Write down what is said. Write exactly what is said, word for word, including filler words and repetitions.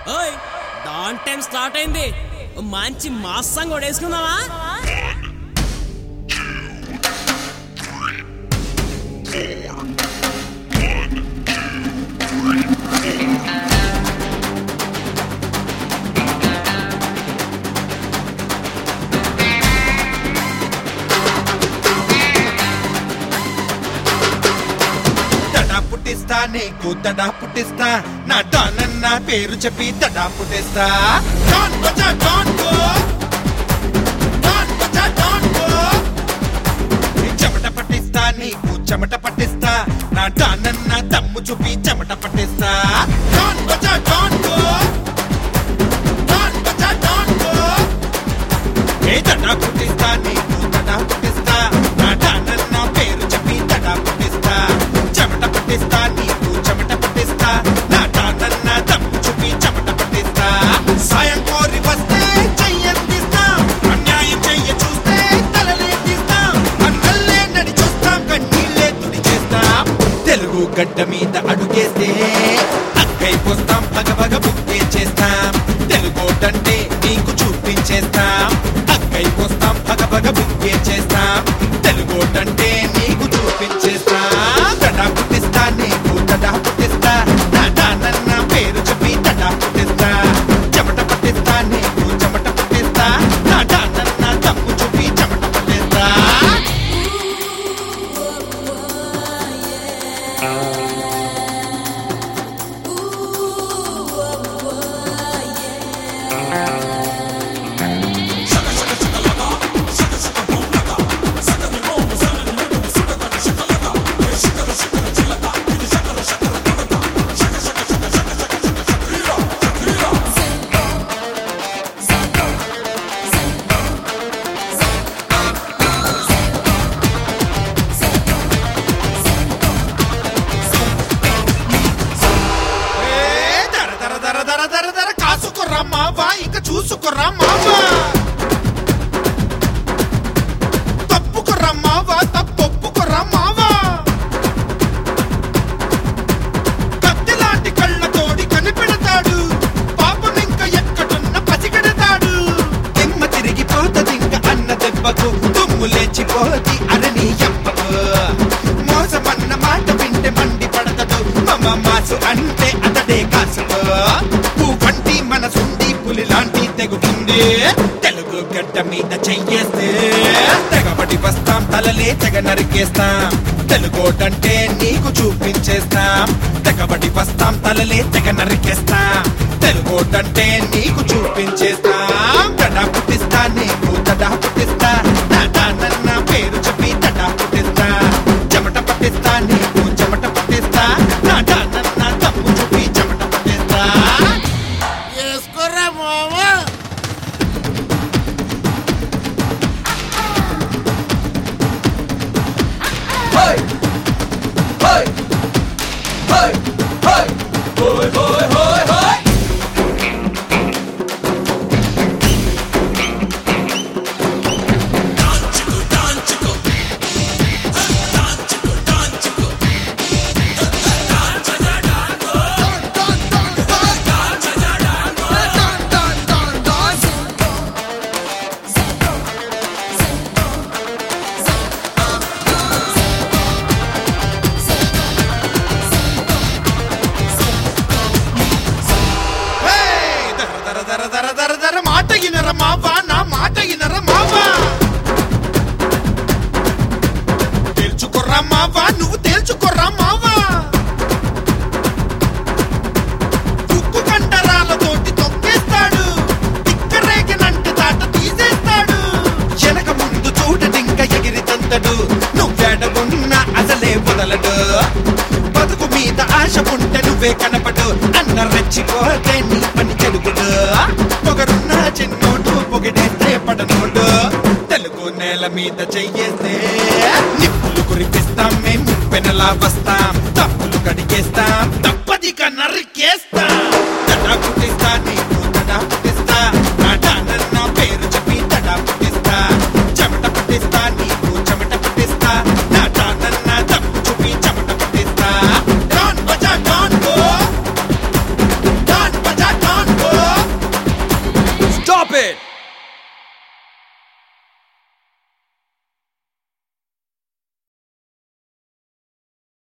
ఓయ్ don time start అయింది. మంచి మాస్ సాంగ్ కూడా వేసుకుందామా? పుట్టిస్తా నీకు తడా పుట్టిస్తా నా డానన్న పేరు చెప్పి తడా పుట్టిస్తా. డాన్ బజా డాన్ గో డాన్ బజా డాన్ గో చెమట పట్టిస్తా నీకు చెమట పట్టిస్తా నా డానన్న దమ్ము చూపి చెమట పట్టిస్తా. డాన్ బజా డాన్ గో డాన్ బజా డాన్ గో ఏ తడా పుట్టిస్తా నీకు తడా పుట్టిస్తా నా డానన్న పేరు చెప్పి తడా పుట్టిస్తా. చెమట పట్టిస్తా నీకు చెమట పట్టిస్తా నా డానన్న దమ్ము చూపి చెమట పట్టిస్తా. సాయం కోరి వస్తే చెయ్యందిస్తా అన్యాయం చెయ్య చూస్తే తలలేదిస్తాం. అన్నల్లే నడి చూస్తాం కన్నీళ్ళే తుడి చేస్తాం. తెలుగు గడ్డ మీద అడుగేస్తే అక్కై పోస్తాం పగ పగ బుక్కే చేస్తాం. తెలుగోటంటే నీకు చూపించేస్తాం. అక్కై పోస్తాం పగ పగ బుక్కే చేస్తాం. తెలుగోటంటే నీకు చూపించేస్తాం. తడా పుట్టిస్తా నీకు తడా పుట్టిస్తా నా డానన్న పేరు చెప్పి తడా పుట్టిస్తా. చెమట పట్టిస్తా నీకు చెమట పట్టిస్తా నా డానన్న దమ్ము చూపి చెమట పట్టిస్తా. కాసుకురా మావా ఇక చూసుకురా మావా. తప్పుకురా మావా తప్పొప్పుకురా మావా. కత్తిలాంటి కళ్ళతోడి కనిపెడతాడు పాపం ఇంక ఎక్కడున్న పసిగడతాడు. తిమ్మ తిరిగిపోతది ఇంక అన్న దెబ్బకు దుమ్ము లేచిపోతి అరణి ఎప్పకు. మోసమన్న మాట వింటే మండి పడతడు మమ మాసు అంటే అతడే కాసుకో. పూకంటి మనసుండి పులి లాంటి తెగుతుంది. తెలుగు గడ్డ మీద చెయ్యేస్తే తెగబడి వస్తాం తలలే తెగ నరికేస్తాం. తెలుగోటంటే నీకు చూపించేస్తాం. తెగబడి వస్తాం తలలే తెగ నరికేస్తాం. తెలుగోటంటే నీకు చూపించేస్తాం. తడా పుట్టిస్తా నీకు తడా పుట్టిస్తా నా డానన్న పేరు చెప్పి తడా పుట్టిస్తా. చెమట పట్టిస్తా నీకు చెమట పట్టిస్తా నా డానన్న దమ్ము చూపి చెమట పట్టిస్తా. వేసుకోరా మావా. మాట ఇనర మావా నా మాట ఇనర మావా. తేల్చుకోరా మావా నువ్వు తేల్చుకోరా మావా. ఉక్కు కండరాలతోటి తొక్కేస్తాడు. తిక్కరేగనంటే తాట తీసేస్తాడు. వెనక ముందు చూడడింక ఎగిరి తంతడు. నువ్వేడగున్నా అసలే వదలడు. బతుకు మీద ఆశ ఉంటే నువ్వే కనపడు. అన్న రెచ్చిపోతే నీ పని చెడుగుడు. పొగరున్న చిన్నోడు పొగిడేస్తే పడనోడు. తెలుగు నేల మీద చెయ్యేస్తే నిప్పులు కురిపిస్తాం. మేం పెనలా వస్తాం. తప్పులు కడిగేస్తాం. తప్పదిక నరికేస్తాం. తడా పుట్టిస్తా నీకు